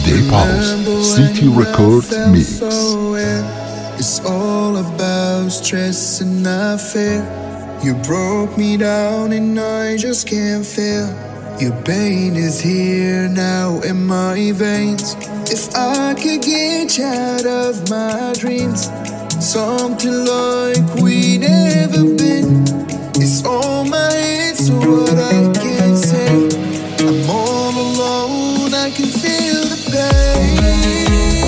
Deep House City Record Mix. It's all about stress and not fear. You broke me down and I just can't feel. Your pain is here now in my veins. If I could get you out of my dreams, something like we never been. It's all my head, so what I can say. I'm all alone, I can feel the pain.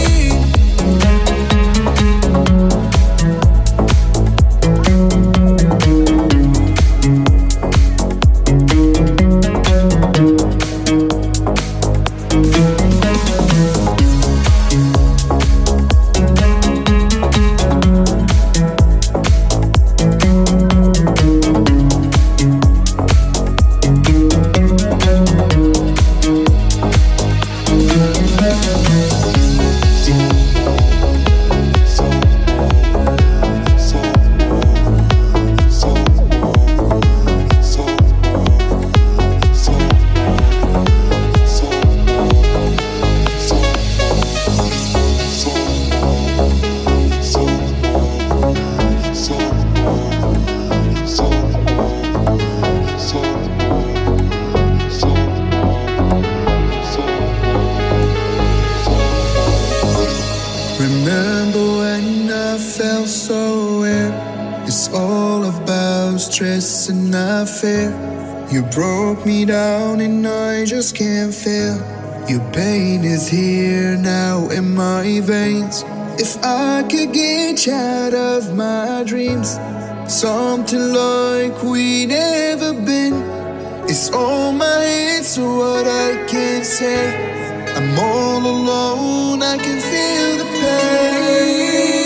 Remember when I felt so weird? It's all about stress and not fear. You broke me down and I just can't feel. Your pain is here now in my veins. If I could get you out of my dreams, something like we never been. It's all my head, so what I can say. I'm all alone, I can feel the pain.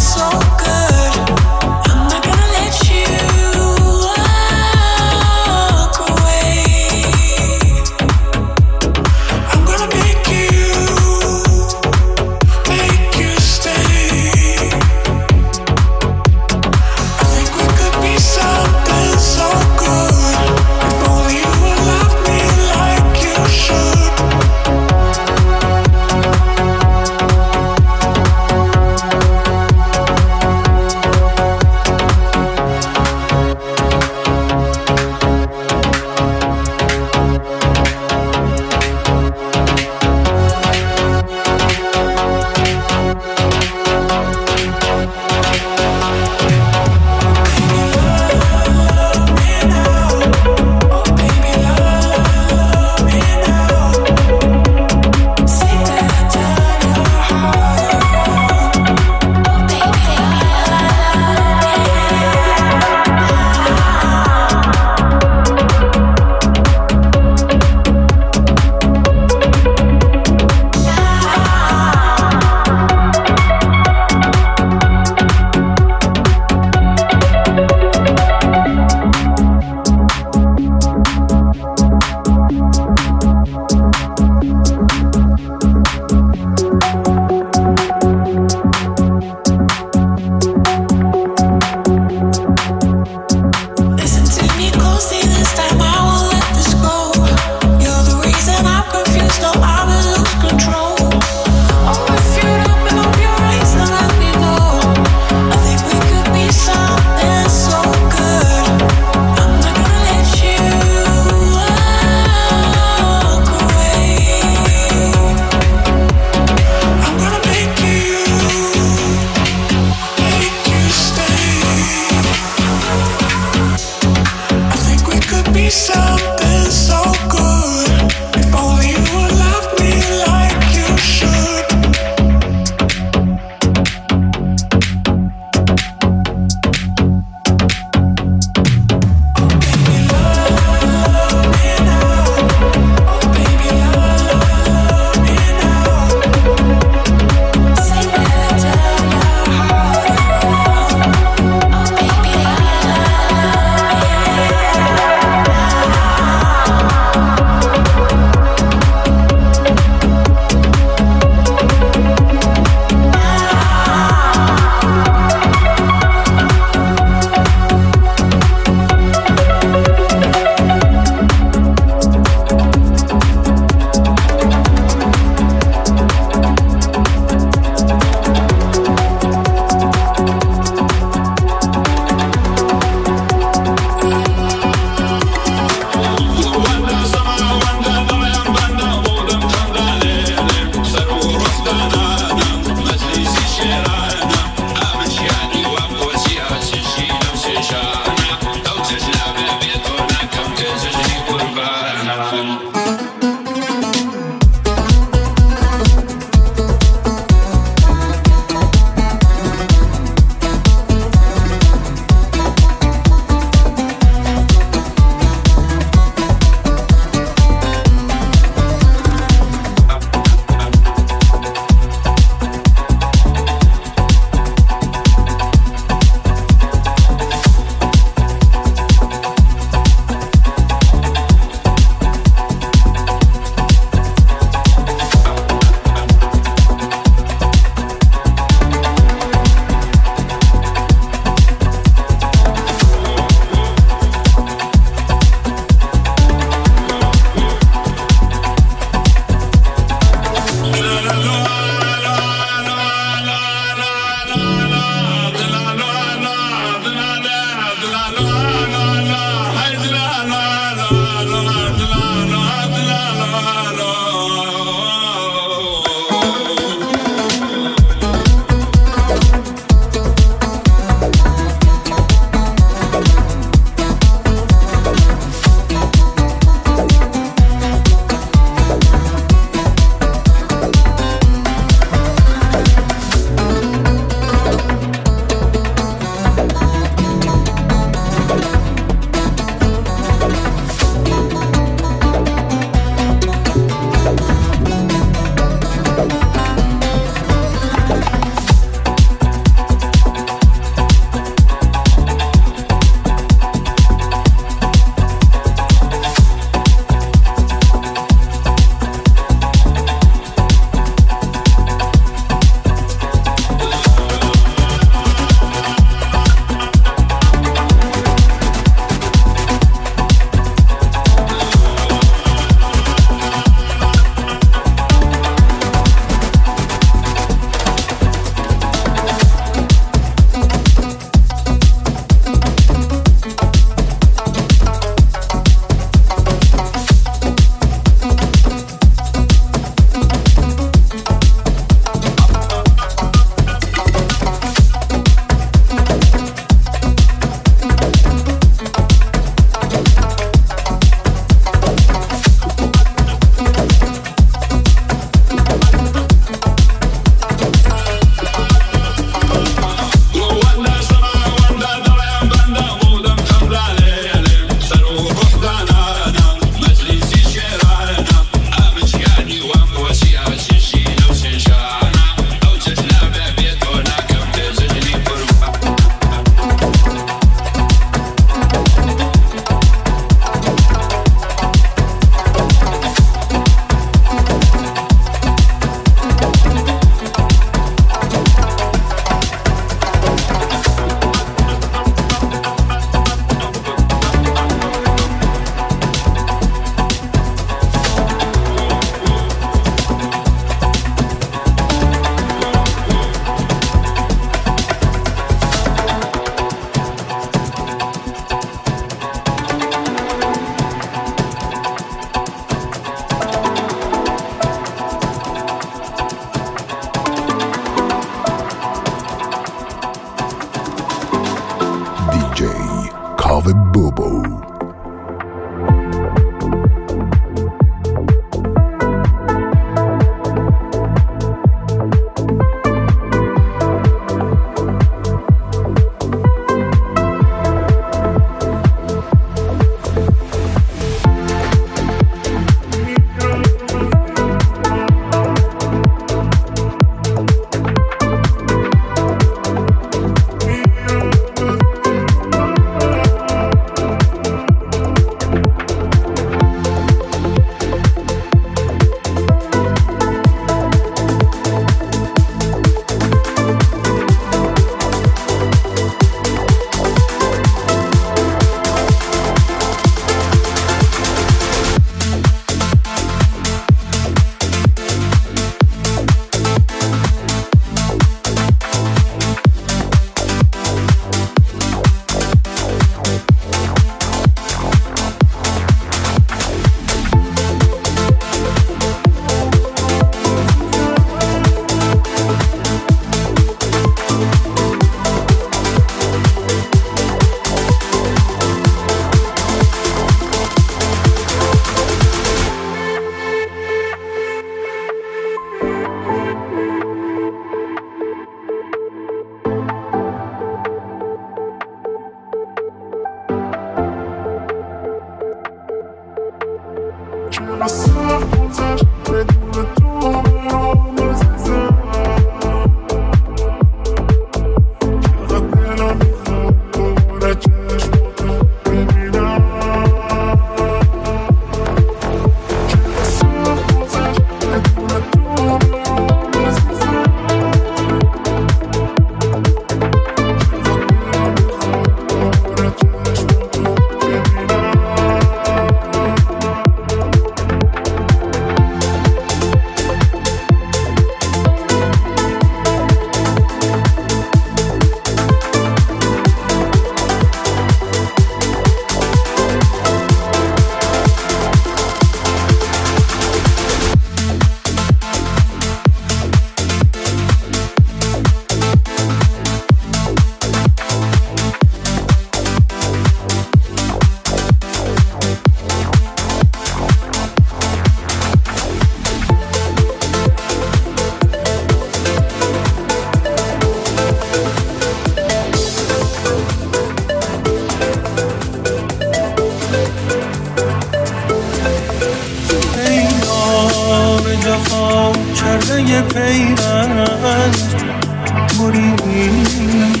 صدا کرده یه پیوند برید.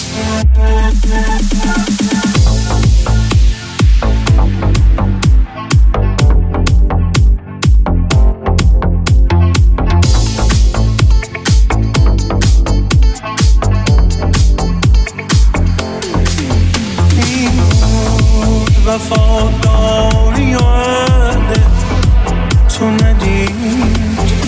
وفاداری و عهد تو ندید.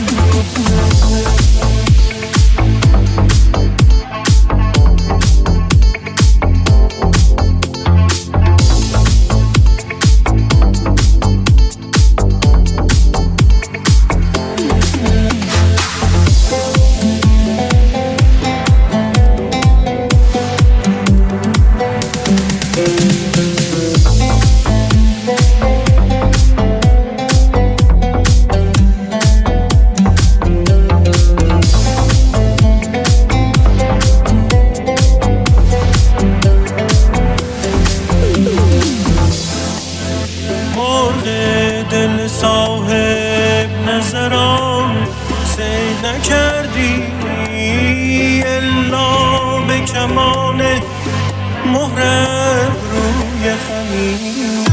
دل صاحب نظران سید نکردی الا به کمان مهر روی خمیر.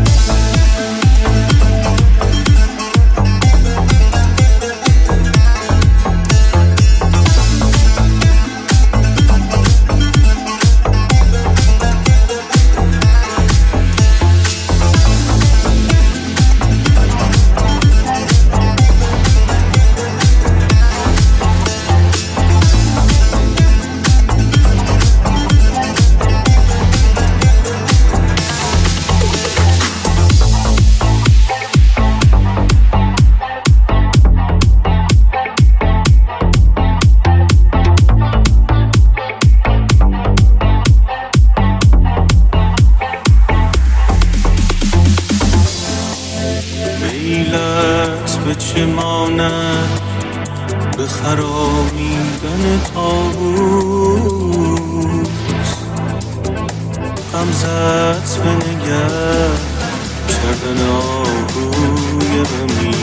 میلت به چه ماند به خرامیدن طاووس، غمزت به نگه کردن آهوی غمگین.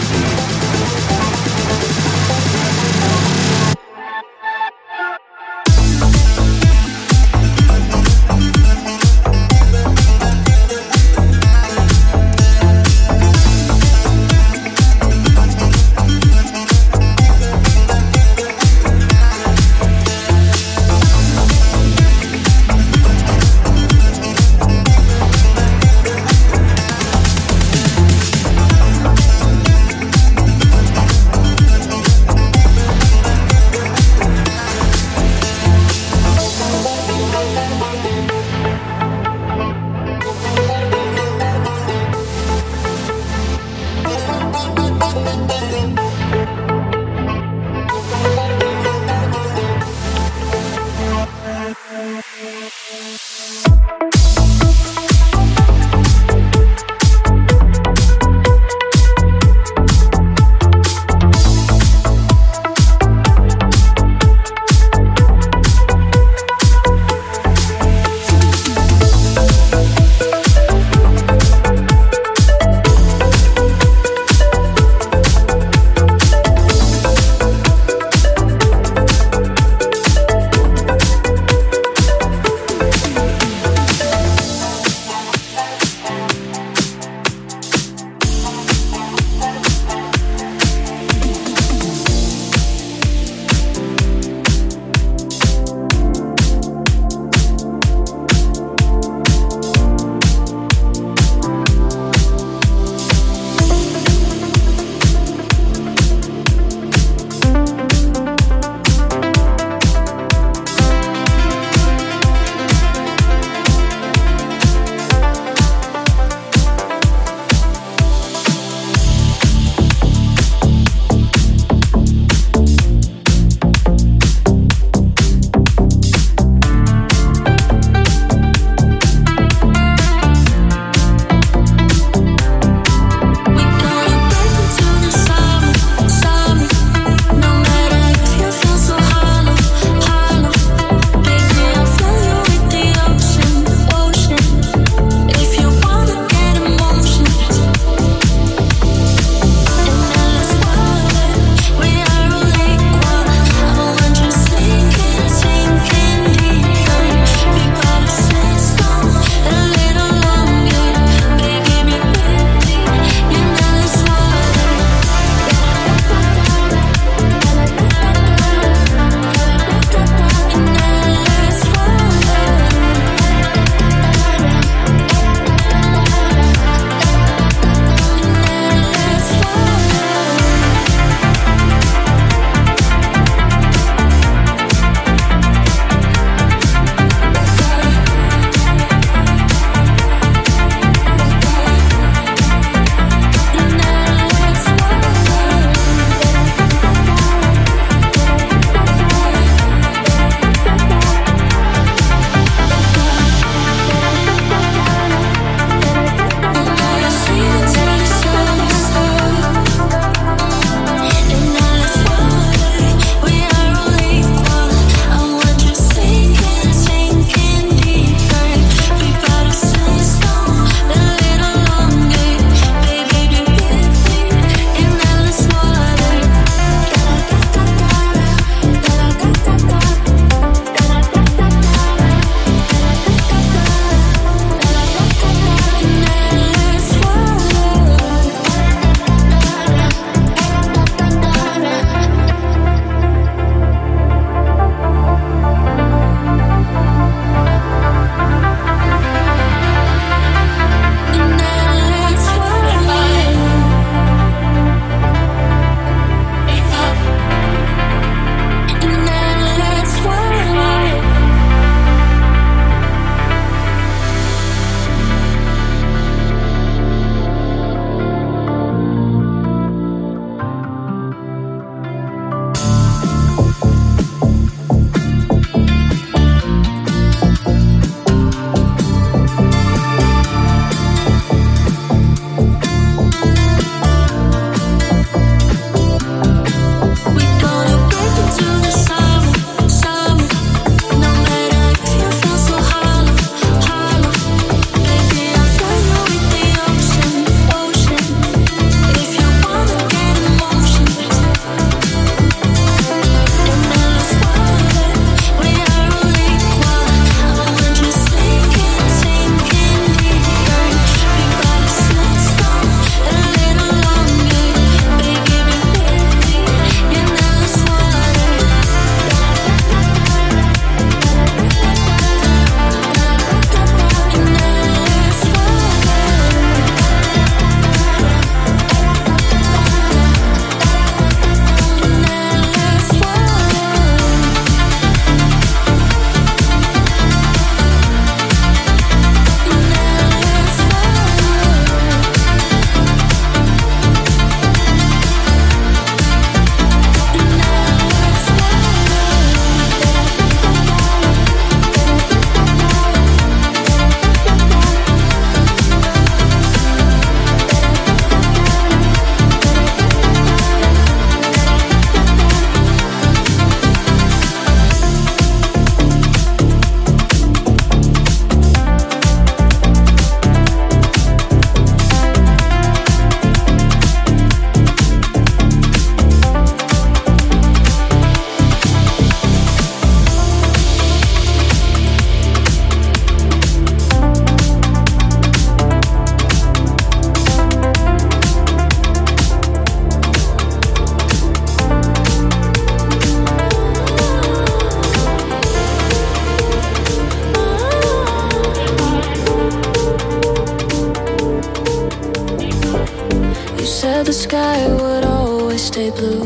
sky would always stay blue.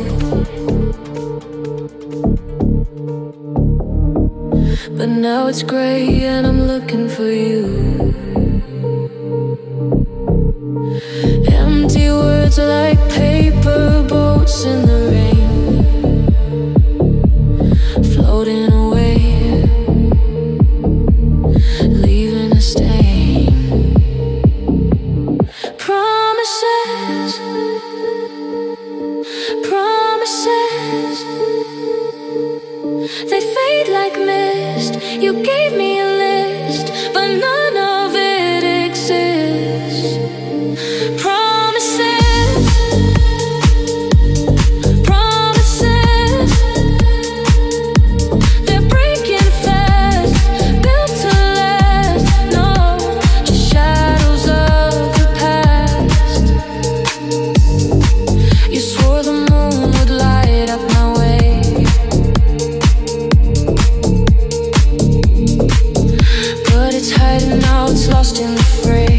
But now it's gray and I'm looking for you. Empty words like paper boats in the rain, floating away, leaving a stain. Promises, promises, they fade like mist. You gave me a list, but none of it exists. Promises, promises, they're breaking fast, built to last. No, just shadows of the past. You swore the moon would light up my way, but it's hiding now, it's lost in the fray.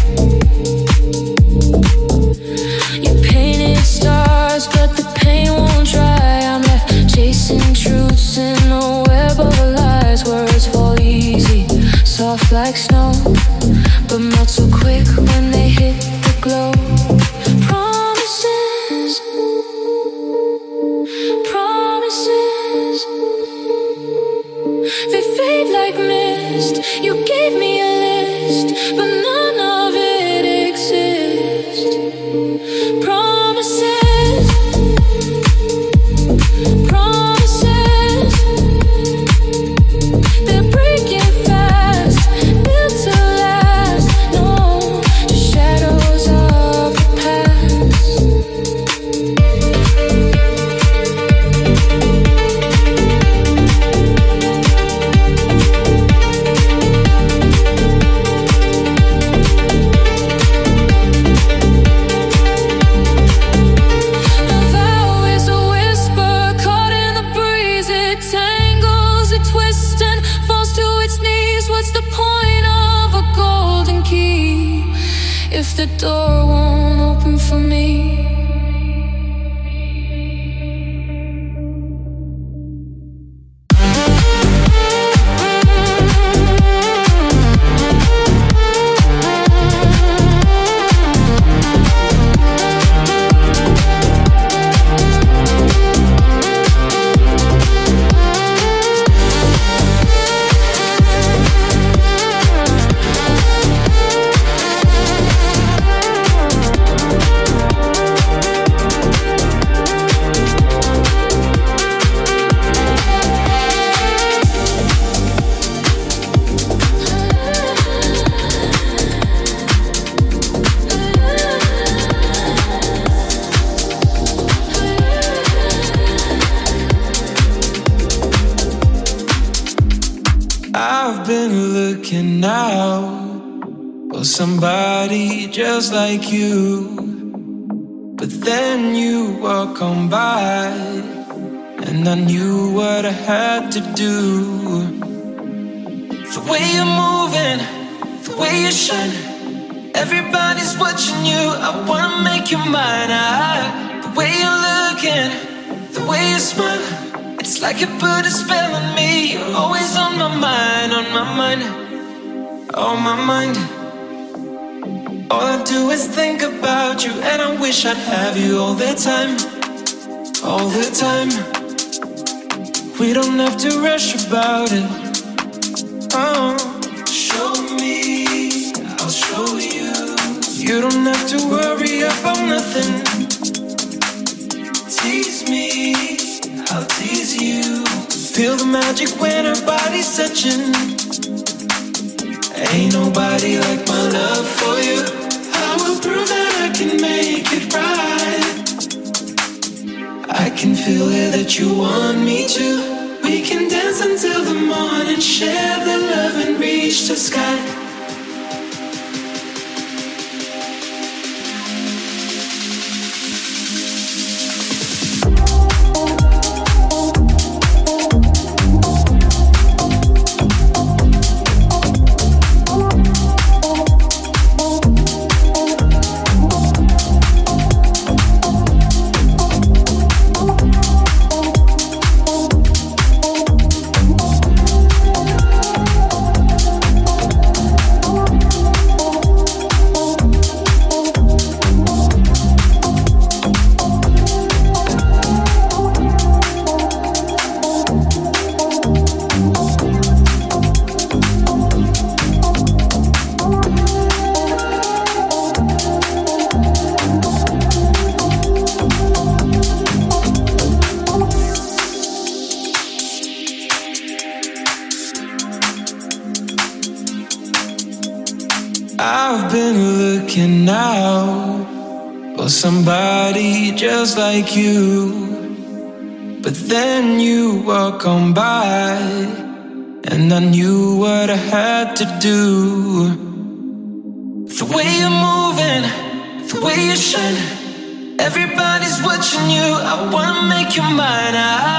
You painted stars, but the paint won't dry. I'm left chasing truths in a web of lies. Words fall easy, soft like snow, but melt so quick when they hit the glow. Promises, promises, they fade like mist. You gave me a list, but none of it exists. Promises, promises, they're breaking fast, built to last. No, just shadows of the past. A vow is a whisper caught in the breeze. It tangles, it twists and falls to its knees. What's the point of a golden key if the door won't open for me? I've been looking out for somebody just like you, but then you walk on by, and I knew what I had to do. The way you're moving, the way you're shining, everybody's watching you. I wanna make you mine. The way you're looking, the way you smile, it's like you put a spell on me. You're always on my mind, on my mind, on my mind. All I do is think about you, and I wish I'd have you all the time, all the time. We don't have to rush about it. Oh, show me, I'll show you. You don't have to worry about nothing. Tease me, I'll tease you. Feel the magic when our bodies touching. Ain't nobody like my love for you. I will prove that I can make it right. I can feel it that you want me to. We can dance until the morning, share the love and reach the sky. been looking out for somebody just like you. But then you walk on by, and I knew what I had to do. The way you're moving, the way you shine, everybody's watching you. I wanna make you mine.